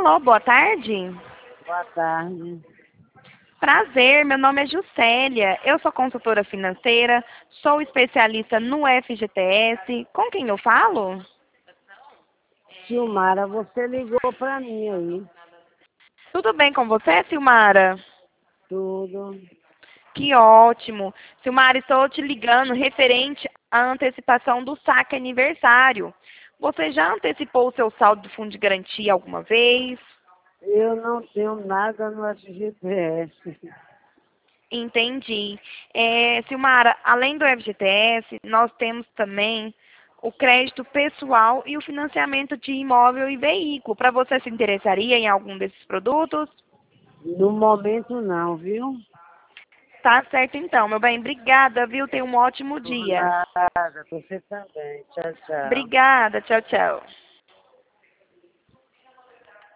Alô, boa tarde. Boa tarde. Prazer, meu nome é Juscelia. Eu sou consultora financeira, sou especialista no FGTS. Com quem eu falo? Silmara, você ligou para mim aí. Tudo bem com você, Silmara? Tudo. Que ótimo. Silmara, estou te ligando referente à antecipação do saque aniversário. Você já antecipou o seu saldo do fundo de garantia alguma vez? Eu não tenho nada no FGTS. Entendi. Silmara, além do FGTS, nós temos também o crédito pessoal e o financiamento de imóvel e veículo. Para você se interessaria em algum desses produtos? No momento não, viu? Tá certo então, meu bem. Obrigada, viu? Tenha um ótimo Por dia. nada. Você também. Tchau, tchau. Obrigada. Tchau, tchau.